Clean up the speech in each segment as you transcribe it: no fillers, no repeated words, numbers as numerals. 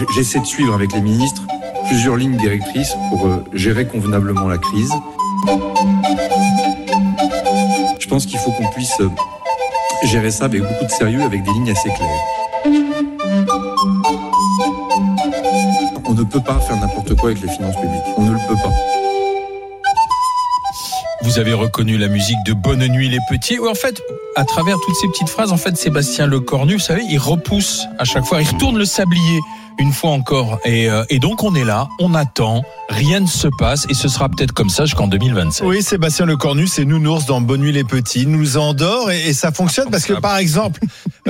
J'essaie de suivre avec les ministres plusieurs lignes directrices pour gérer convenablement la crise. Je pense qu'il faut qu'on puisse gérer ça avec beaucoup de sérieux, avec des lignes assez claires. On ne peut pas faire n'importe quoi avec les finances publiques. On ne le peut pas. Vous avez reconnu la musique de Bonne Nuit les Petits. En fait, à travers toutes ces petites phrases, en fait, Sébastien Lecornu, vous savez, il repousse à chaque fois, il retourne le sablier une fois encore. Et donc, on est là, on attend, rien ne se passe, et ce sera peut-être comme ça jusqu'en 2027. Oui, Sébastien Lecornu, c'est Nounours dans Bonne Nuit les Petits. Il nous endort et ça fonctionne parce que, par exemple,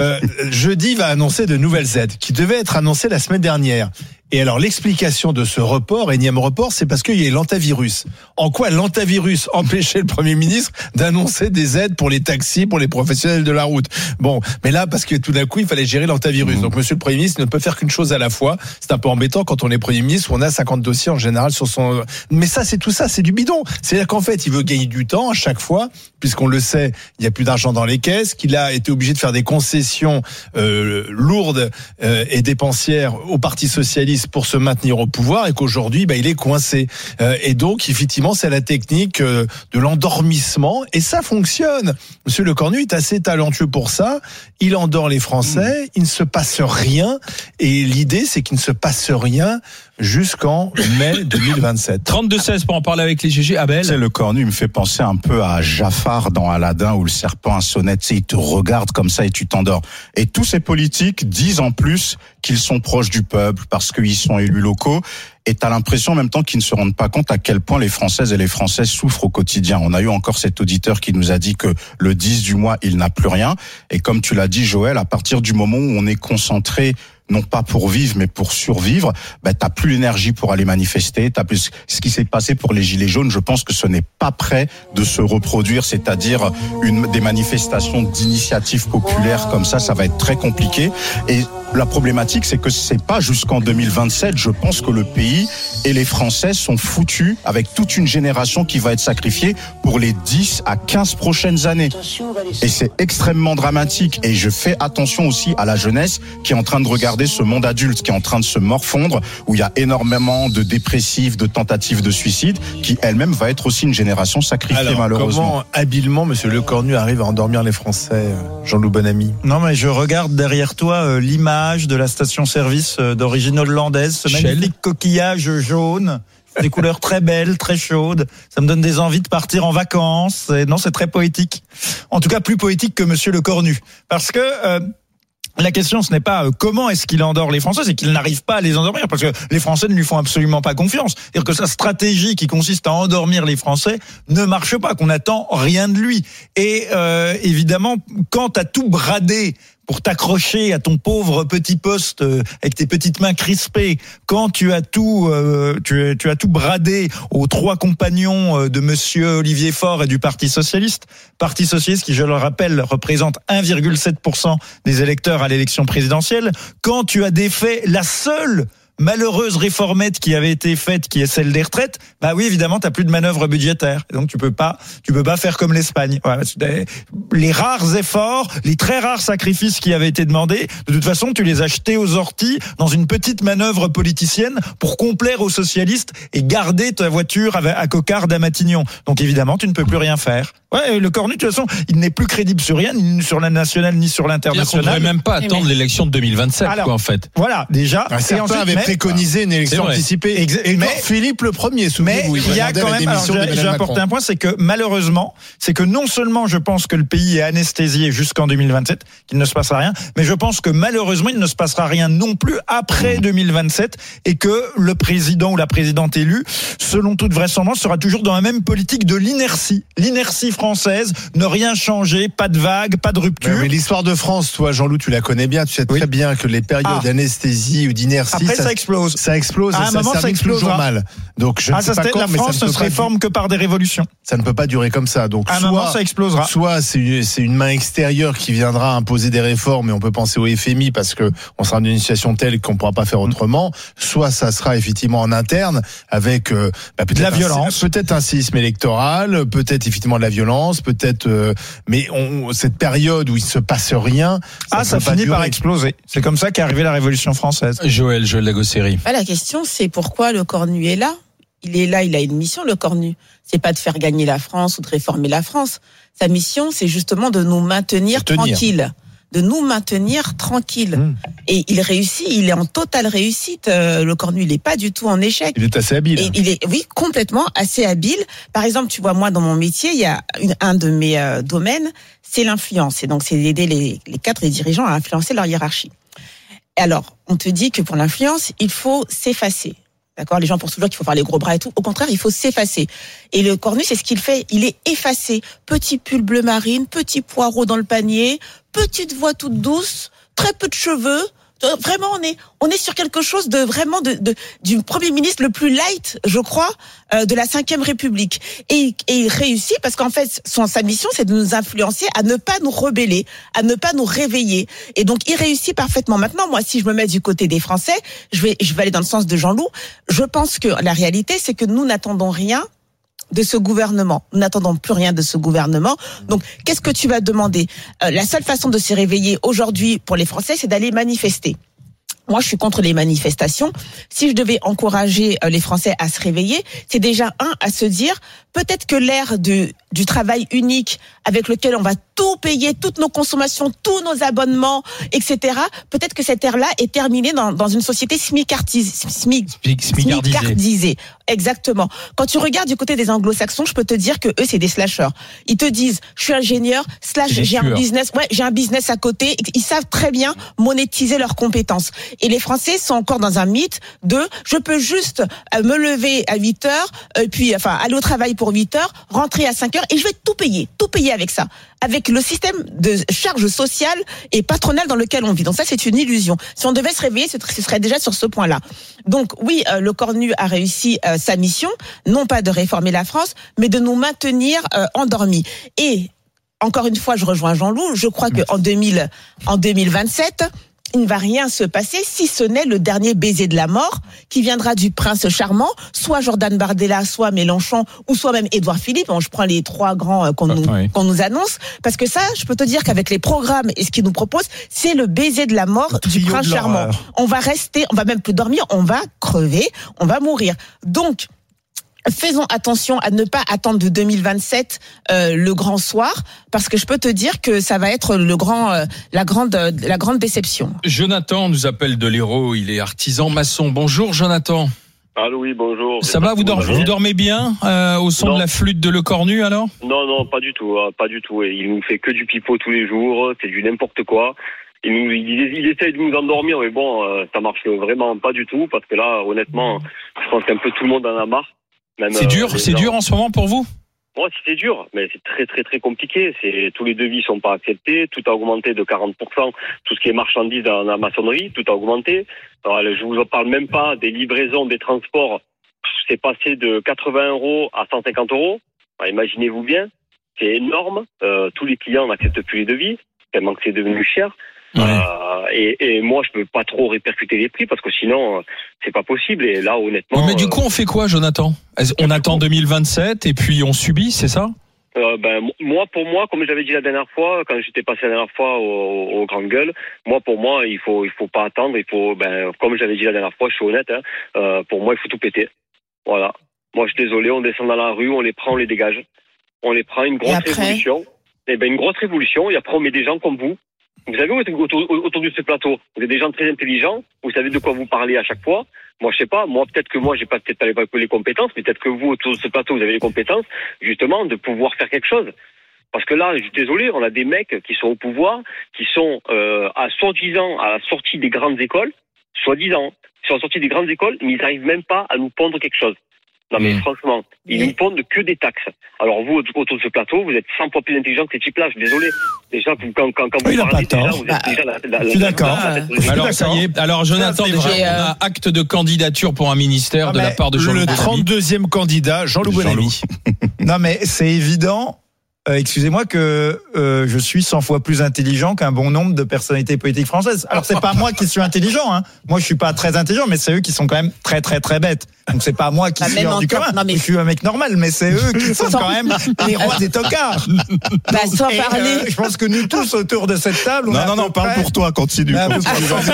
jeudi va annoncer de nouvelles aides qui devaient être annoncées la semaine dernière. Et alors, l'explication de ce report, énième report, c'est parce qu'il y a l'antivirus. En quoi l'antivirus empêchait le Premier ministre d'annoncer des aides pour les taxis, pour les professionnels de la route? Bon, mais là, parce que tout d'un coup, il fallait gérer l'antivirus. Donc, monsieur le Premier ministre ne peut faire qu'une chose à la fois. C'est un peu embêtant quand on est Premier ministre, où on a 50 dossiers en général sur son... Mais ça, c'est tout ça, c'est du bidon. C'est-à-dire qu'en fait, il veut gagner du temps à chaque fois, puisqu'on le sait, il n'y a plus d'argent dans les caisses, qu'il a été obligé de faire des concessions lourdes et dépensières au Parti socialiste pour se maintenir au pouvoir, et qu'aujourd'hui, il est coincé. Et donc, effectivement, c'est la technique de l'endormissement, et ça fonctionne. Monsieur Lecornu est assez talentueux pour ça. Il endort les Français, il ne se passe rien, et l'idée, c'est qu'il ne se passe rien jusqu'en mai 2027. 32-16 pour en parler avec les GG. Abel. C'est Lecornu, il me fait penser un peu à Jafar dans Aladdin, où le serpent à sonnette, il te regarde comme ça et tu t'endors. Et tous ces politiques disent en plus qu'ils sont proches du peuple parce qu'ils sont élus locaux. Et t'as l'impression en même temps qu'ils ne se rendent pas compte à quel point les Françaises et les Français souffrent au quotidien. On a eu encore cet auditeur qui nous a dit que le 10 du mois, il n'a plus rien. Et comme tu l'as dit, Joël, à partir du moment où on est concentré, non pas pour vivre, mais pour survivre, t'as plus l'énergie pour aller manifester, t'as plus ce qui s'est passé pour les Gilets jaunes. Je pense que ce n'est pas prêt de se reproduire, c'est-à-dire des manifestations d'initiatives populaires comme ça va être très compliqué. Et la problématique, c'est que c'est pas jusqu'en 2027. Je pense que le pays et les Français sont foutus avec toute une génération qui va être sacrifiée pour les 10 à 15 prochaines années. Et c'est extrêmement dramatique. Et je fais attention aussi à la jeunesse qui est en train de regarder ce monde adulte qui est en train de se morfondre, où il y a énormément de dépressifs, de tentatives de suicide, qui elle-même va être aussi une génération sacrifiée. Alors, malheureusement. Comment habilement monsieur Lecornu arrive à endormir les Français, Jean-Loup Bonamy? Non, mais je regarde derrière toi l'image de la station-service d'origine hollandaise, ce magnifique coquillage jaune. Des couleurs très belles, très chaudes. Ça me donne des envies de partir en vacances. Et non, c'est très poétique. En tout cas, plus poétique que monsieur Lecornu. Parce que la question, ce n'est pas comment est-ce qu'il endort les Français, c'est qu'il n'arrive pas à les endormir, parce que les Français ne lui font absolument pas confiance. C'est-à-dire que sa stratégie qui consiste à endormir les Français ne marche pas, qu'on n'attend rien de lui. Et évidemment, quand t'as tout bradé pour t'accrocher à ton pauvre petit poste avec tes petites mains crispées, quand tu as tout bradé aux trois compagnons de monsieur Olivier Faure et du Parti socialiste qui, je le rappelle, représente 1,7% des électeurs à l'élection présidentielle, quand tu as défait la seule malheureuse réformette qui avait été faite, qui est celle des retraites, oui, évidemment, t'as plus de manœuvre budgétaire. Et donc, tu peux pas faire comme l'Espagne. Voilà, les rares efforts, les très rares sacrifices qui avaient été demandés, de toute façon, tu les as jetés aux orties dans une petite manœuvre politicienne pour complaire aux socialistes et garder ta voiture à cocarde à Matignon. Donc, évidemment, tu ne peux plus rien faire. Ouais, Lecornu, de toute façon, il n'est plus crédible sur rien, ni sur la nationale, ni sur l'international. On ne devrait même pas attendre l'élection de 2027, en fait. Voilà, déjà. Certains avaient préconisé une élection anticipée. Mais Philippe le premier, souvenez-vous. Mais il y a quand même, j'ai apporté un point, c'est que malheureusement, non seulement je pense que le pays est anesthésié jusqu'en 2027, qu'il ne se passera rien, mais je pense que malheureusement, il ne se passera rien non plus après 2027, et que le président ou la présidente élue, selon toute vraisemblance, sera toujours dans la même politique de l'inertie française, ne rien changer, pas de vague, pas de rupture. Mais l'histoire de France, toi, Jean-Loup, tu la connais bien, tu sais très bien que les périodes d'anesthésie ou d'inertie, après ça explose. Ça explose et ça termine toujours mal. Donc je ne sais pas quand, la France ne se réforme que par des révolutions. Ça ne peut pas durer comme ça. Donc à un moment, ça explosera. Soit c'est une main extérieure qui viendra imposer des réformes, et on peut penser au FMI parce que on sera dans une situation telle qu'on ne pourra pas faire autrement. Soit ça sera effectivement en interne avec peut-être la violence, peut-être un séisme électoral, peut-être effectivement de la violence, peut-être. Mais cette période où il se passe rien, ça finit par exploser. C'est comme ça qu'est arrivée la Révolution française. Joël Lagossi. série. La question, c'est pourquoi le Cornu est là. Il est là, il a une mission, le Cornu. C'est pas de faire gagner la France ou de réformer la France. Sa mission, c'est justement de nous maintenir tranquilles. De nous maintenir tranquilles. Et il réussit, il est en totale réussite. Le Cornu, il est pas du tout en échec. Il est assez habile. Et il est, oui, complètement assez habile. Par exemple, tu vois, moi, dans mon métier, il y a un de mes domaines, c'est l'influence. Et donc, c'est d'aider les cadres et dirigeants à influencer leur hiérarchie. Alors, on te dit que pour l'influence, il faut s'effacer. D'accord, les gens pensent toujours qu'il faut faire les gros bras et tout. Au contraire, il faut s'effacer. Et le Cornu, c'est ce qu'il fait. Il est effacé. Petit pull bleu marine, petit poireau dans le panier, petite voix toute douce, très peu de cheveux. Vraiment, on est sur quelque chose de vraiment du Premier ministre le plus light, je crois, de la Ve République. Et il réussit parce qu'en fait, sa mission, c'est de nous influencer à ne pas nous rebeller, à ne pas nous réveiller. Et donc, il réussit parfaitement. Maintenant, moi, si je me mets du côté des Français, je vais aller dans le sens de Jean-Loup. Je pense que la réalité, c'est que nous n'attendons rien de ce gouvernement. Nous n'attendons plus rien de ce gouvernement. Donc, qu'est-ce que tu vas demander ? La seule façon de se réveiller aujourd'hui pour les Français, c'est d'aller manifester. Moi, je suis contre les manifestations. Si je devais encourager les Français à se réveiller, c'est déjà à se dire, peut-être que l'ère du travail unique avec lequel on va tout payer, toutes nos consommations, tous nos abonnements, etc. Peut-être que cette ère-là est terminée dans une société smicardisée. Exactement. Quand tu regardes du côté des anglo-saxons, je peux te dire que eux, c'est des slasheurs. Ils te disent, je suis ingénieur, j'ai un business, j'ai un business à côté. Ils savent très bien monétiser leurs compétences. Et les Français sont encore dans un mythe de, je peux juste me lever à 8 heures, puis, aller au travail pour 8 heures, rentrer à 5 heures, et je vais tout payer avec ça. Avec le système de charge sociale et patronale dans lequel on vit. Donc ça, c'est une illusion. Si on devait se réveiller, ce serait déjà sur ce point-là. Donc oui, le Cornu a réussi sa mission, non pas de réformer la France, mais de nous maintenir endormis. Et encore une fois, je rejoins Jean-Loup, je crois qu'en 2027, il ne va rien se passer si ce n'est le dernier baiser de la mort qui viendra du prince charmant, soit Jordan Bardella, soit Mélenchon, ou soit même Édouard Philippe. Bon, je prends les trois grands qu'on nous annonce, parce que ça, je peux te dire qu'avec les programmes et ce qu'ils nous proposent, c'est le baiser de la mort du prince charmant. On va même plus dormir, on va crever, on va mourir. Donc, faisons attention à ne pas attendre de 2027 le grand soir, parce que je peux te dire que ça va être la grande déception. Jonathan nous appelle de l'Hérault, il est artisan maçon. Bonjour Jonathan. Allô, oui, bonjour. Ça va, vous dormez bien au son de la flûte de Le Cornu alors ? Non, pas du tout, pas du tout. Il nous fait que du pipeau tous les jours, c'est du n'importe quoi. Il essaye de nous endormir, mais bon, ça marche vraiment pas du tout, parce que là, honnêtement, je pense qu'un peu tout le monde en a marre. Même, c'est dur en ce moment pour vous ? Ouais, c'est dur, mais c'est très très très compliqué. Tous les devis sont pas acceptés, tout a augmenté de 40%, tout ce qui est marchandises dans la maçonnerie, tout a augmenté. Alors, je vous en parle même pas des livraisons, des transports. C'est passé de 80 € à 150 €. Alors, imaginez-vous bien, c'est énorme. Tous les clients n'acceptent plus les devis, tellement que c'est devenu cher. Ouais. Et moi, je peux pas trop répercuter les prix parce que sinon, c'est pas possible. Et là, honnêtement. Mais du coup, on fait quoi, Jonathan ? On attend 2027 et puis on subit, c'est ça ? Pour moi, comme j'avais dit la dernière fois, quand j'étais passé la dernière fois au Grand Gueule, pour moi, il faut pas attendre. Il faut, comme j'avais dit la dernière fois, je suis honnête. Pour moi, il faut tout péter. Voilà. Moi, je suis désolé. On descend dans la rue, on les prend, on les dégage. On les prend, une grosse révolution. Une grosse révolution. Et après, on met des gens comme vous. Vous savez, autour de ce plateau, vous êtes des gens très intelligents, vous savez de quoi vous parlez à chaque fois. Moi, je sais pas, peut-être que moi, j'ai pas les compétences, mais peut-être que vous, autour de ce plateau, vous avez les compétences, justement, de pouvoir faire quelque chose. Parce que là, je suis désolé, on a des mecs qui sont au pouvoir, qui sont, soi-disant, à la sortie des grandes écoles, soi-disant, ils sont à la sortie des grandes écoles, mais ils n'arrivent même pas à nous pondre quelque chose. Non mais franchement, ils nous pondent que des taxes. Alors vous, autour de ce plateau, vous êtes 100 fois plus intelligents que ces types-là, je suis désolé. Déjà, quand vous parlez déjà, vous êtes déjà je suis d'accord. Alors ça y est, alors Jonathan, déjà, on a acte de candidature pour un ministère de la part de Jean-Loup Bonamy. Le 32e candidat, Jean-Loup Bonamy. Non mais c'est évident, excusez-moi, que je suis 100 fois plus intelligent qu'un bon nombre de personnalités politiques françaises. Alors c'est pas moi qui suis intelligent, hein. Moi je suis pas très intelligent, mais c'est eux qui sont quand même très très très bêtes. Donc c'est pas moi qui suis hors du commun. Je suis un mec normal, mais c'est eux qui sont quand même les rois des tocards. Sans parler. Je pense que nous tous autour de cette table. Non, parle pour toi, continue. De la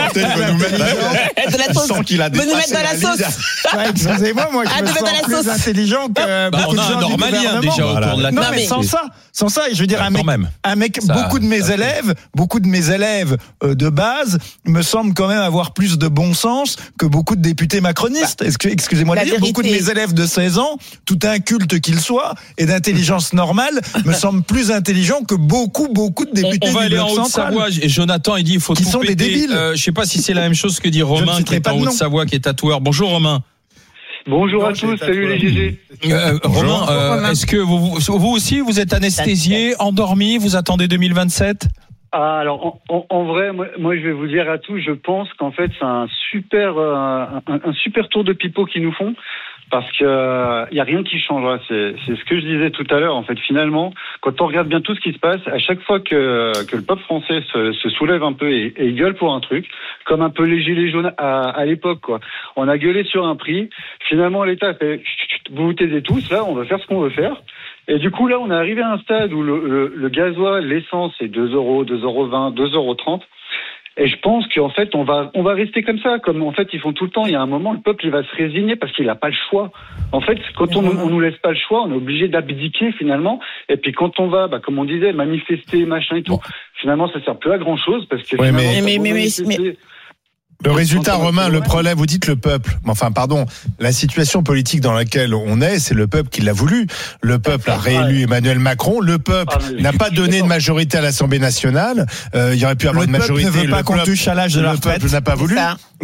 sauce. Sans qu'il a Vous nous mettez dans la sauce. Excusez-moi, moi je me sens plus intelligent que beaucoup de gens du normalien déjà autour de la table. Non, mais sans ça, je veux dire un mec, beaucoup de mes élèves de base me semblent quand même avoir plus de bon sens que beaucoup de députés macronistes. Excusez-moi de dire, beaucoup de mes élèves de 16 ans, tout incultes qu'ils soient et d'intelligence normale, me semblent plus intelligents que beaucoup de députés on va du aller bloc en central. Haute-Savoie et Jonathan il dit il faut qui tout sont péter. Des débiles. Je sais pas si c'est la même chose que dit Romain qui est en Haute-Savoie qui est tatoueur. Bonjour Romain. Bonjour à tous, salut les GG. Romain, est-ce que vous aussi vous êtes anesthésié, endormi, vous attendez 2027 ? Alors en vrai, moi je vais vous dire à tous, je pense qu'en fait c'est un super tour de pipeau qu'ils nous font. Parce que y a rien qui change. Voilà. C'est ce que je disais tout à l'heure. En fait, finalement, quand on regarde bien tout ce qui se passe, à chaque fois que le peuple français se soulève un peu et gueule pour un truc, comme un peu les gilets jaunes à l'époque, quoi. On a gueulé sur un prix. Finalement, l'État fait vous taisez tous. Là, on va faire ce qu'on veut faire. Et du coup, là, on est arrivé à un stade où le gasoil, l'essence, c'est 2 €, 2,20 €, 2,30 €. Et je pense qu'en fait, on va rester comme ça, comme en fait ils font tout le temps. Il y a un moment, le peuple il va se résigner parce qu'il n'a pas le choix. En fait, quand on nous laisse pas le choix, on est obligé d'abdiquer finalement. Et puis quand on va, comme on disait, manifester, machin et tout, finalement ça sert plus à grand chose parce que mais le résultat, Romain, le problème, vous dites le peuple. Enfin, pardon, la situation politique dans laquelle on est, c'est le peuple qui l'a voulu. Le peuple a réélu Emmanuel Macron. Le peuple n'a pas donné de majorité à l'Assemblée nationale. Il y aurait pu avoir une majorité. Le peuple ne veut pas qu'on touche à l'âge de la retraite. Le peuple n'a pas voulu.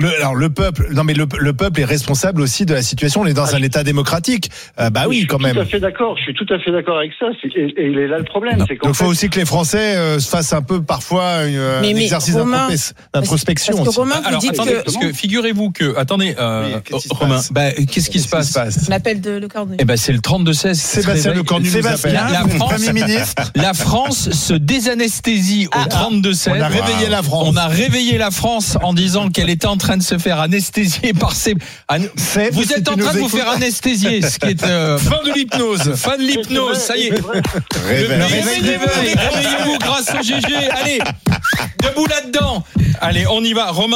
Le peuple est responsable aussi de la situation. On est dans un État démocratique. Oui, quand même. Je suis tout à fait d'accord avec ça. Et il est là le problème. Donc, il faut aussi que les Français se fassent un peu parfois un exercice d'introspection. Attendez, parce que figurez-vous que... Attendez, Romain, qu'est-ce qui se passe ? L'appel de Le Cornu. C'est le 32-16. Sébastien Le Cornu nous appelle. Premier ministre. La France se désanesthésie au 32-16. On a réveillé la France. On a réveillé la France en disant qu'elle était en train de se faire anesthésier par ses... Vous êtes en train de vous faire anesthésier, ce qui est... Fin de l'hypnose. Fin de l'hypnose, ça y est. Réveillez-vous grâce au GG. Allez, debout là-dedans. Allez, on y va. Romain,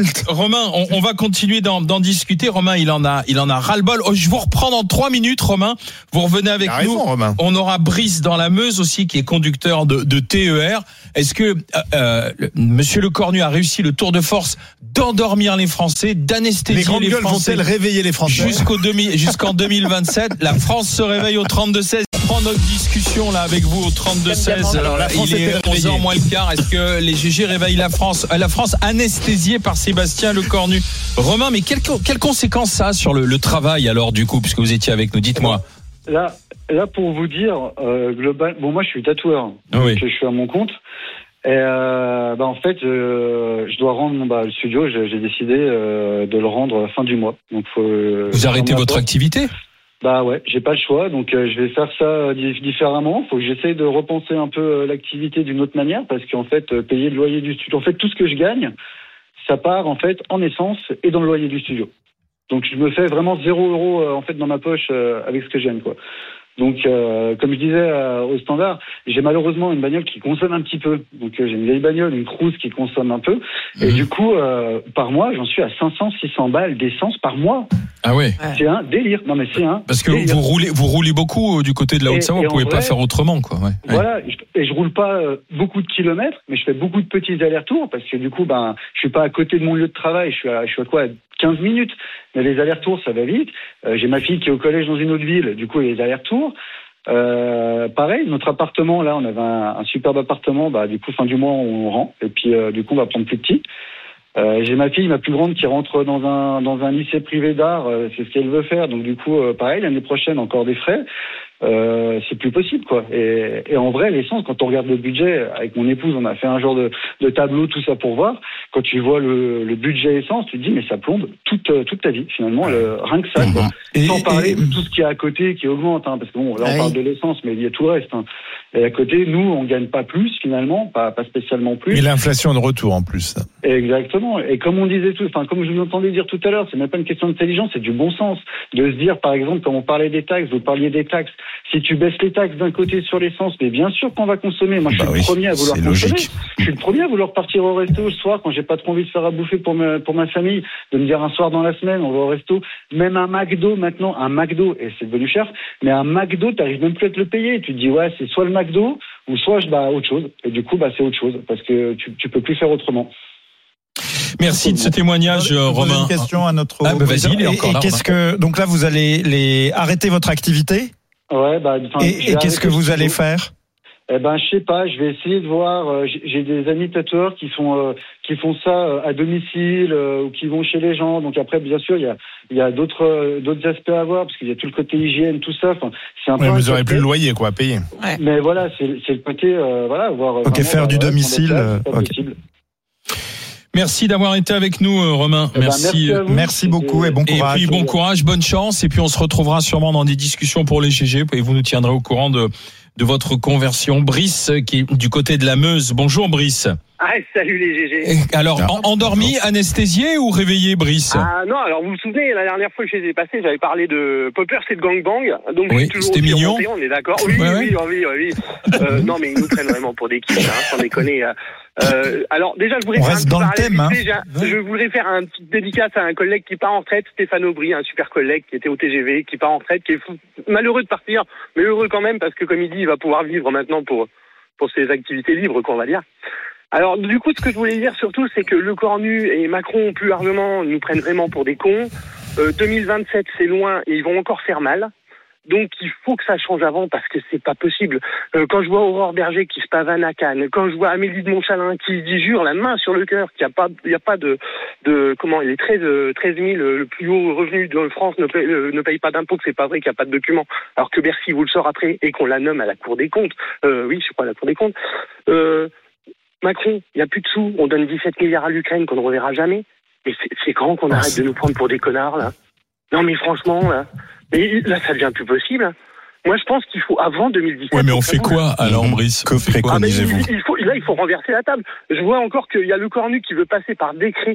on va continuer d'en discuter. Romain, il en a ras-le-bol. Je vous reprends dans 3 minutes, Romain. Vous revenez avec nous. Romain. On aura Brice dans la Meuse aussi, qui est conducteur de TER. Est-ce que Monsieur Le Cornu a réussi le tour de force d'endormir les Français, d'anesthésier les Français, vont-elles réveiller les Français jusqu'en 2027? La France se réveille au 32-16. On prend notre discussion là avec vous au 32-16. Alors là, il est 11h moins le quart. Est-ce que les GG réveillent la France? La France anesthésiée par Sébastien Le Cornu. Romain, mais quelles conséquences ça a sur le travail alors du coup, puisque vous étiez avec nous? Dites-moi. Là pour vous dire, global. Bon, moi je suis tatoueur, donc je suis à mon compte. Et en fait, je dois rendre le studio. J'ai décidé de le rendre fin du mois. Donc vous arrêtez votre activité? Ouais, j'ai pas le choix. Donc je vais faire ça différemment. Faut que j'essaye de repenser un peu l'activité d'une autre manière parce qu'en fait, payer le loyer du studio, en fait, tout ce que je gagne, ça part en fait en essence et dans le loyer du studio. Donc je me fais vraiment 0 € en fait dans ma poche avec ce que je gagne, quoi. Donc, comme je disais au standard, j'ai malheureusement une bagnole qui consomme un petit peu. Donc, j'ai une vieille bagnole, une Cruze qui consomme un peu. Et du coup, par mois, j'en suis à 500-600 balles d'essence par mois. Ah ouais. C'est un délire. Non, mais c'est un Parce que délire. vous roulez beaucoup du côté de la Haute-Savoie. Vous pouvez pas faire autrement, quoi. Ouais. Voilà. Et je roule pas beaucoup de kilomètres, mais je fais beaucoup de petits allers-retours parce que du coup, je suis pas à côté de mon lieu de travail. Je suis à quoi? 15 minutes. Mais les allers-retours, ça va vite. J'ai ma fille qui est au collège dans une autre ville. Du coup, les allers-retours. Pareil, notre appartement, là, on avait un superbe appartement. Du coup, fin du mois, on rend. Et puis, du coup, on va prendre plus petit. J'ai ma fille, ma plus grande, qui rentre dans un lycée privé d'art. C'est ce qu'elle veut faire. Donc, du coup, pareil, l'année prochaine, encore des frais. c'est plus possible, quoi. Et en vrai, l'essence, quand on regarde le budget, avec mon épouse, on a fait un genre de tableau, tout ça pour voir. Quand tu vois le budget essence, tu te dis, mais ça plombe toute ta vie, finalement, rien que ça, quoi. Sans parler de tout ce qu'il y a à côté qui augmente, hein, parce que bon, là, on parle de l'essence, mais il y a tout le reste, hein. Et à côté, nous, on gagne pas plus, finalement, pas spécialement plus. Et l'inflation de retour, en plus. Exactement. Et comme on disait comme je vous entendais dire tout à l'heure, c'est même pas une question d'intelligence, c'est du bon sens. De se dire, par exemple, comme on parlait des taxes, vous parliez des taxes. Si tu baisses les taxes d'un côté sur l'essence, mais bien sûr qu'on va consommer. Moi, je suis le premier à vouloir consommer. Je suis le premier à vouloir partir au resto le soir quand j'ai pas trop envie de faire à bouffer pour ma famille, de me dire un soir dans la semaine, on va au resto. Même un McDo maintenant, et c'est devenu cher, mais un McDo, t'arrives même plus à te le payer. Tu te dis, ouais, c'est soit le McDo, ou soit autre chose. Et du coup, c'est autre chose, parce que tu peux plus faire autrement. Merci de ce témoignage, Romain. Une question à notre. Vas-y, il est encore là. Donc là, vous allez arrêter votre activité? Ouais, et qu'est-ce que vous allez faire? Je sais pas, je vais essayer de voir. J'ai des amis tatoueurs qui font ça à domicile ou qui vont chez les gens. Donc après, bien sûr, il y a d'autres aspects à voir parce qu'il y a tout le côté hygiène, tout ça. Enfin, c'est un peu. Vous aurez plus le loyer, quoi, à payer. Ouais. Mais voilà, c'est le côté, voir. Ok, faire du domicile. Possible. Merci d'avoir été avec nous, Romain. Merci beaucoup et bon courage. Et puis bon courage, bonne chance. Et puis on se retrouvera sûrement dans des discussions pour les GG et vous nous tiendrez au courant de votre conversion. Brice, qui est du côté de la Meuse. Bonjour, Brice. Ah, salut les GG. Alors, endormi, anesthésié ou réveillé, Brice? Ah non, alors vous vous souvenez, la dernière fois que je les ai passés, j'avais parlé de Poppers et de Gangbang. Donc oui, c'était mignon. Remonté, on est d'accord. Oui. Non, mais ils nous prennent vraiment pour des kids, sans déconner. Alors déjà, je voudrais je voudrais faire un petit dédicace à un collègue qui part en retraite, Stéphane Aubry, un super collègue qui était au TGV, qui part en retraite, qui est malheureux de partir, mais heureux quand même parce que comme il dit, il va pouvoir vivre maintenant pour ses activités libres, qu'on va dire. Alors, du coup, ce que je voulais dire surtout, c'est que Le Cornu et Macron, plus largement, nous prennent vraiment pour des cons. 2027, c'est loin et ils vont encore faire mal. Donc, il faut que ça change avant parce que c'est pas possible. Quand je vois Aurore Berger qui se pavane à Cannes, quand je vois Amélie de Montchalin qui dit, jure la main sur le cœur qu'il n'y a pas de les 13 000 le plus haut revenu de France ne paye pas d'impôts, que c'est pas vrai, qu'il n'y a pas de documents. Alors que Bercy vous le sort après et qu'on la nomme à la Cour des comptes. Oui, je crois à la Cour des comptes. Macron, il n'y a plus de sous, on donne 17 milliards à l'Ukraine qu'on ne reverra jamais. Mais c'est quand qu'on arrête de nous prendre pour des connards, là? Non, mais franchement, là, ça devient plus possible. Moi, je pense qu'il faut, avant 2017... Ouais, mais on fait quoi, alors, Brice? Que préconisez-vous? Il faut renverser la table. Je vois encore qu'il y a Le Cornu qui veut passer par décret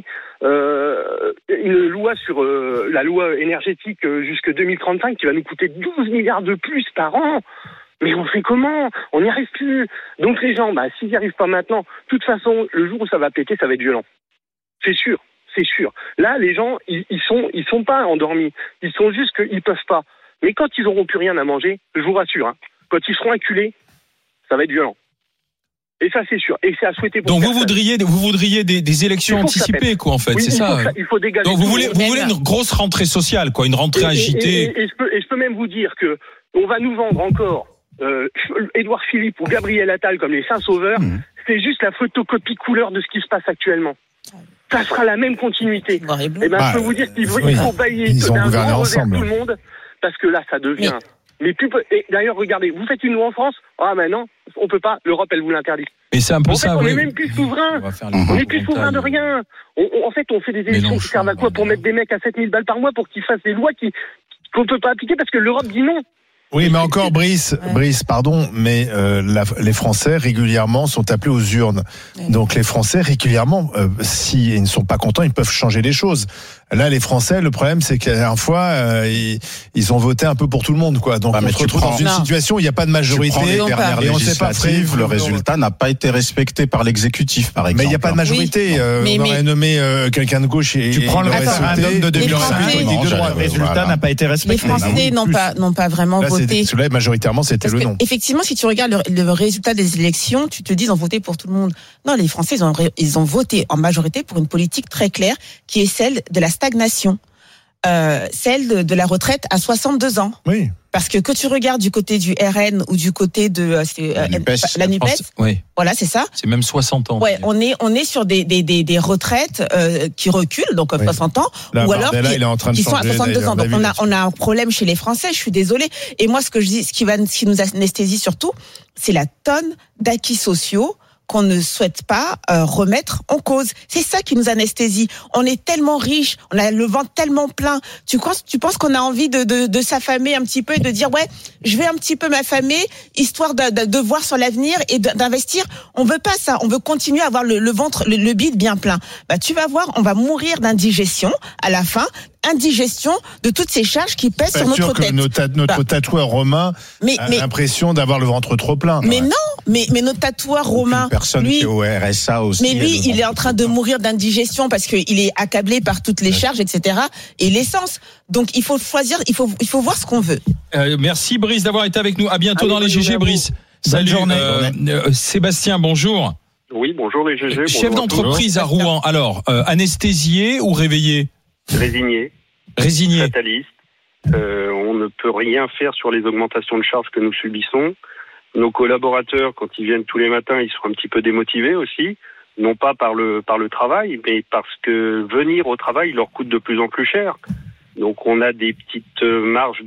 une loi sur la loi énergétique jusque 2035 qui va nous coûter 12 milliards de plus par an. Mais on fait comment? On n'y arrive plus. Donc les gens, s'ils n'y arrivent pas maintenant, de toute façon, le jour où ça va péter, ça va être violent. C'est sûr. Là, les gens, ils sont pas endormis. Ils sont juste qu'ils peuvent pas. Mais quand ils auront plus rien à manger, je vous rassure, quand ils seront acculés, ça va être violent. Et ça, c'est sûr. Et c'est à souhaiter pour donc vous voudriez des élections anticipées, quoi, en fait, c'est ça. Il faut dégager. Donc vous voulez une grosse rentrée sociale, quoi, une rentrée agitée. Et je peux même vous dire que on va nous vendre encore Édouard Philippe ou Gabriel Attal comme les saints sauveurs. C'est juste la photocopie couleur de ce qui se passe actuellement. Ça sera la même continuité. Je peux vous dire qu'il faut balayer d'un grand revers tout le monde, parce que là, ça devient... Et d'ailleurs, regardez, vous faites une loi en France, non, on peut pas, l'Europe, elle vous l'interdit. Mais c'est un peu ça, on n'est même plus souverain. On n'est plus souverain de rien. En fait, on fait des élections qui servent à quoi? Pour mettre des mecs à 7000 balles par mois pour qu'ils fassent des lois qu'on peut pas appliquer parce que l'Europe dit non. Oui, mais encore, Brice, pardon, mais les Français régulièrement sont appelés aux urnes. Donc les Français régulièrement, s'ils ne sont pas contents, ils peuvent changer les choses. Là, les Français, le problème, c'est qu'à la dernière fois, ils ont voté un peu pour tout le monde, quoi. Donc on se retrouve dans une situation où il n'y a pas de majorité. Les dernières législatives, le résultat n'a pas été respecté par l'exécutif, par exemple. Mais il n'y a pas de majorité. On aurait nommé quelqu'un de gauche et tu prends le référendum de 2005. Le résultat n'a pas été respecté. Les Français n'ont pas vraiment voté. Là, majoritairement, c'était le non. Effectivement, si tu regardes le résultat des élections, tu te dis ils ont voté pour tout le monde. Non, les Français, ils ont voté en majorité pour une politique très claire qui est celle de la stagnation. celle de la retraite à 62 ans. Oui. Parce que tu regardes du côté du RN ou du côté de la NUPES, oui. Voilà, c'est ça. C'est même 60 ans. Ouais, on est sur des retraites qui reculent, donc 60 ans, là, ou alors il est en train de qui sont à 62 ans. Donc on a un problème chez les Français. Je suis désolée. Et moi, ce que je dis, ce qui nous anesthésie surtout, c'est la tonne d'acquis sociaux qu'on ne souhaite pas remettre en cause. C'est ça qui nous anesthésie. On est tellement riche, on a le ventre tellement plein. Tu penses qu'on a envie de s'affamer un petit peu et de dire ouais, je vais un petit peu m'affamer histoire de voir sur l'avenir et d'investir. On veut pas ça. On veut continuer à avoir le ventre, le bide bien plein. Bah tu vas voir, on va mourir d'indigestion à la fin. Indigestion de toutes ces charges qui pèsent sur notre tête. Notre tatoueur romain a l'impression d'avoir le ventre trop plein. Mais non, mais notre tatoueur romain, personne qui est au RSA aussi. Mais lui, il est en train de mourir d'indigestion parce qu'il est accablé par toutes les charges, etc. Et l'essence. Donc il faut choisir, il faut voir ce qu'on veut. Merci Brice d'avoir été avec nous. À bientôt dans les GG, Brice. Salut. Sébastien, bonjour. Oui, bonjour les GG. Chef d'entreprise à Rouen. Alors, anesthésié ou réveillé? Résigné. Fataliste. On ne peut rien faire sur les augmentations de charges que nous subissons. Nos collaborateurs, quand ils viennent tous les matins, ils sont un petit peu démotivés aussi. Non pas par le travail, mais parce que venir au travail leur coûte de plus en plus cher. Donc on a des petites marges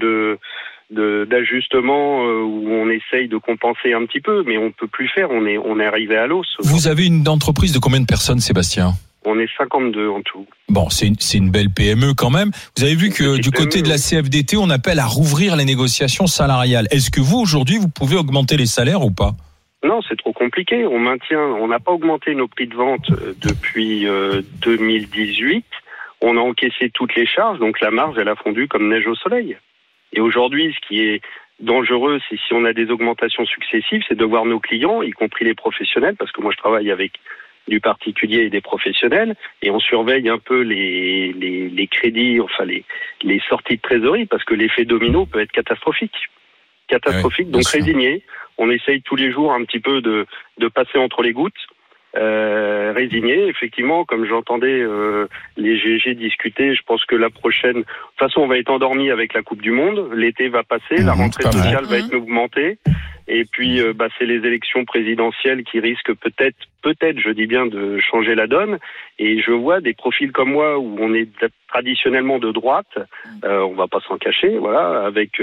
d'ajustement où on essaye de compenser un petit peu, mais on peut plus faire. On est arrivé à l'os. Vous avez une entreprise de combien de personnes, Sébastien? On est 52 en tout. Bon, c'est une belle PME quand même. Vous avez vu que du côté de la CFDT, on appelle à rouvrir les négociations salariales. Est-ce que vous, aujourd'hui, vous pouvez augmenter les salaires ou pas? Non, c'est trop compliqué. On n'a pas augmenté nos prix de vente depuis 2018. On a encaissé toutes les charges, donc la marge, elle a fondu comme neige au soleil. Et aujourd'hui, ce qui est dangereux, c'est si on a des augmentations successives, c'est de voir nos clients, y compris les professionnels, parce que moi je travaille avec du particulier et des professionnels, et on surveille un peu les crédits, enfin les sorties de trésorerie, parce que l'effet domino peut être catastrophique. Catastrophique, donc résigné. On essaye tous les jours un petit peu de passer entre les gouttes. Résigné, effectivement, comme j'entendais les GG discuter, je pense que la prochaine... De toute façon, on va être endormi avec la Coupe du Monde, l'été va passer, la rentrée sociale va être augmentée, et puis c'est les élections présidentielles qui risquent peut-être, je dis bien, de changer la donne, et je vois des profils comme moi, où on est traditionnellement de droite, on va pas s'en cacher, voilà, avec...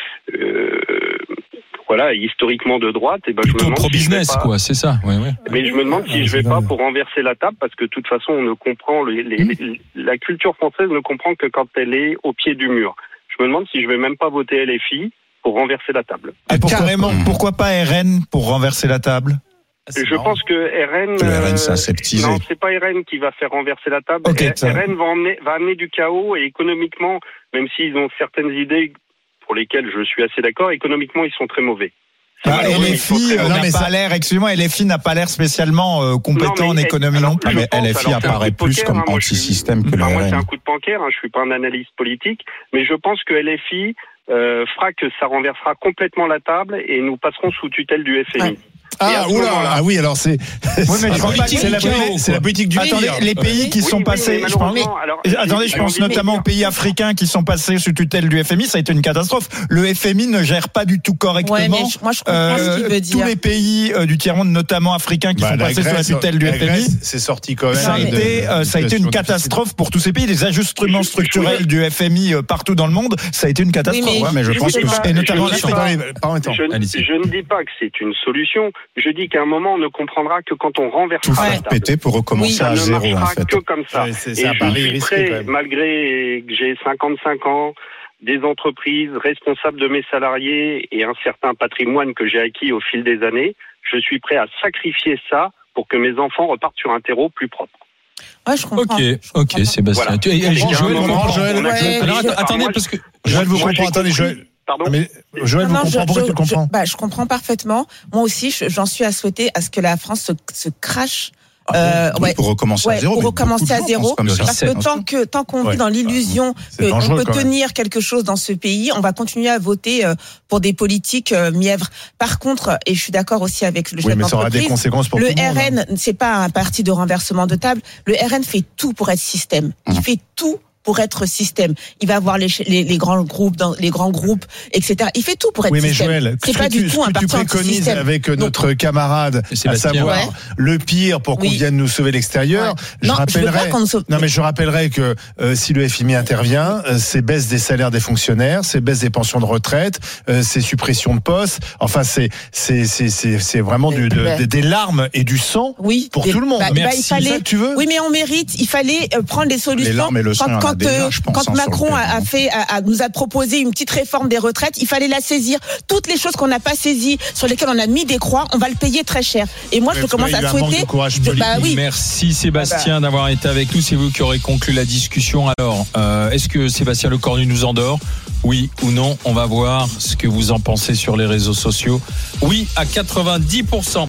historiquement de droite, et je me demande pro-business, si quoi, c'est ça. Ouais. Mais je me demande si je vais pas pour renverser la table, parce que de toute façon, on ne comprend la culture française ne comprend que quand elle est au pied du mur. Je me demande si je vais même pas voter LFI pour renverser la table. Pourquoi pas RN pour renverser la table? Je pense que RN... RN s'est aseptisé. Non, c'est pas RN qui va faire renverser la table. RN va amener du chaos, et économiquement, même s'ils ont certaines idées pour lesquels je suis assez d'accord, économiquement, ils sont très mauvais. LFI LFI n'a pas l'air spécialement compétent en économie non plus. Mais LFI apparaît plus comme anti-système que le RN. Moi, c'est un coup de pancaire, je suis pas un analyste politique, mais je pense que LFI fera que ça renversera complètement la table et nous passerons sous tutelle du FMI. Ouais. Oui, alors c'est la politique du Attendez, les pays qui sont passés, je pense notamment aux pays africains qui sont passés sous tutelle du FMI, ça a été une catastrophe. Le FMI ne gère pas du tout correctement. Ouais, mais moi, je comprends ce qu'il veut dire. Tous les pays du tiers-monde, notamment africains, qui sont passés sous la tutelle du FMI, c'est sorti quand même. Ça a été une catastrophe pour tous ces pays. Les ajustements structurels du FMI partout dans le monde, ça a été une catastrophe. Mais je pense que, et notamment je ne dis pas que c'est une solution. Je dis qu'à un moment, on ne comprendra que quand on renversera la table. Péter pour recommencer à zéro, en fait. Ça ne marchera que comme ça. Et je suis prêt, malgré que j'ai 55 ans, des entreprises, responsables de mes salariés et un certain patrimoine que j'ai acquis au fil des années, je suis prêt à sacrifier ça pour que mes enfants repartent sur un terreau plus propre. Ouais, je comprends. Ok, Sébastien. Joël, attendez, parce que Joël vous comprend. Attendez, Joël. Pardon. Mais Joël vous comprend. Pourquoi tu le comprends? Je comprends parfaitement. Moi aussi, j'en suis à souhaiter à ce que la France se crache. Pour recommencer à zéro. Pour recommencer à zéro. Parce que tant qu'on vit dans l'illusion qu'on peut tenir quelque chose dans ce pays, on va continuer à voter pour des politiques mièvres. Par contre, et je suis d'accord aussi avec le chef d'entreprise, ça aura des conséquences pour le tout le monde. RN, c'est pas un parti de renversement de table. Le RN fait tout pour être système. Il fait tout pour être système. Il va avoir les grands groupes, etc. Il fait tout pour être système. Oui, mais Joël, c'est pas du tout un parti tu préconises anti-système. avec notre camarade, à savoir le pire pour qu'on vienne nous sauver l'extérieur. Ouais. Je rappellerai que si le FMI intervient, c'est baisse des salaires des fonctionnaires, c'est baisse des pensions de retraite, c'est suppression de postes. Enfin, c'est vraiment des larmes et du sang pour tout le monde. Il fallait, tu veux. Oui, mais on mérite. Il fallait prendre des solutions. Les larmes et le sang, quand Macron nous a proposé une petite réforme des retraites, il fallait la saisir. Toutes les choses qu'on n'a pas saisies, sur lesquelles on a mis des croix, on va le payer très cher. Et moi, je commence à souhaiter. Merci Sébastien d'avoir été avec nous. C'est vous qui aurez conclu la discussion. Alors, est-ce que Sébastien Lecornu nous endort ? Oui ou non ? On va voir ce que vous en pensez sur les réseaux sociaux. Oui à 90%.